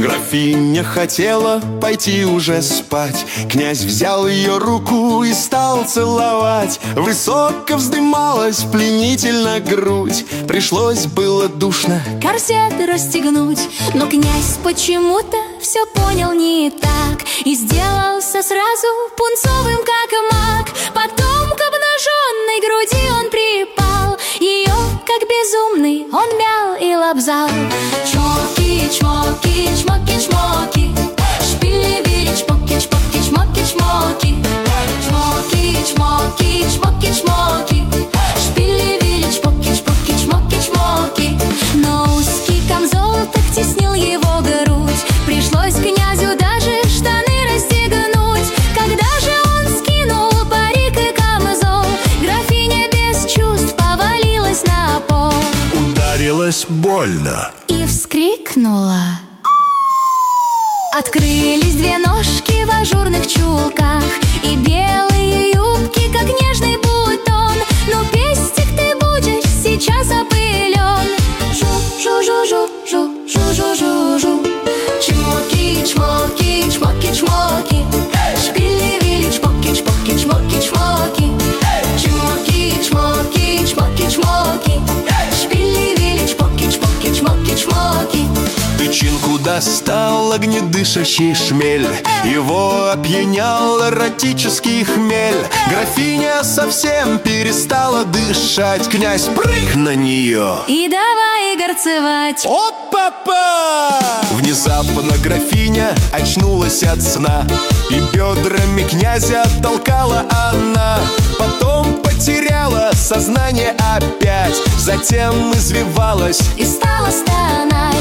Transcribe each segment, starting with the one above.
Графиня хотела пойти уже спать. Князь взял ее руку и стал целовать. Высоко вздымалась пленительно грудь. Пришлось было душно корсет расстегнуть. Но князь почему-то все понял не так и сделался сразу пунцовым, как маг. Потом к обнаженной груди он припал. Ее, как безумный, он мял и лобзал. Чмоки, чмоки, чмоки, чмоки. Шпили-вили, чмоки, чмоки, чмоки, чмоки. Чмоки, чмоки, чмоки, чмоки. Шпили-вили, чмоки, чмоки, чмоки, чмоки. Но узкий камзол так теснил его грудь. Пришлось князю даже штаны расстегнуть. Когда же он скинул парик и камзол, графиня без чувств повалилась на пол. ударилась больно И вскрикнула. Открылись две ножки в ажурных чулках и белые юбки, как нежный бутон. Ну, пестик, ты будешь сейчас опылен. Жу-жу-жу-жу, жу-жу-жу-жу. Чмоки, чмоки, чмоки, чмоки. Шпили-вили, чмоки, чмоки, чмоки, чмоки. Чмоки, чмоки, чмоки, чмоки. Шпили-вили, чмоки, чмоки, чмоки, чмоки. Тычинку достал огнедышащий шмель. Его опьянял эротический хмель. Графиня совсем перестала дышать. Князь прыг на нее И давай горцевать. Опа-па! Внезапно графиня очнулась от сна, и бедрами князя толкала она. Потом потеряла сознание опять. Затем извивалась И стала стонать.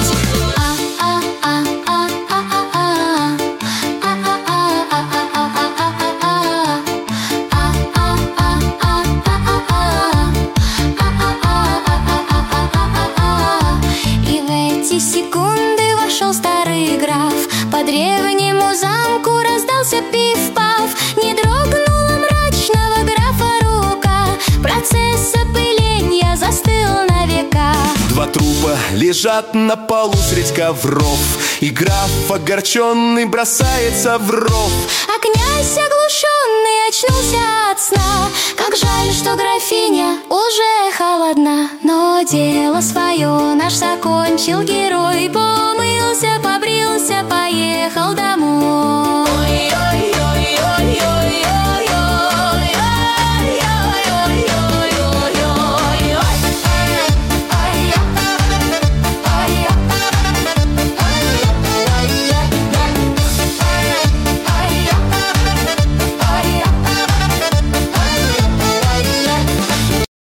И в эти секунды вошел старый граф. По древнему замку раздался пиф-паф. Не дрогнула мрачного графа рука. Процесс опыления застыл на века. Два трупа лежат на полу средь ковров, и граф огорченный бросается в ров. А князь оглушенный очнулся от сна. Как жаль, что графиня уже холодна. Но дело свое наш закончил герой. Помылся, побрился, поехал домой.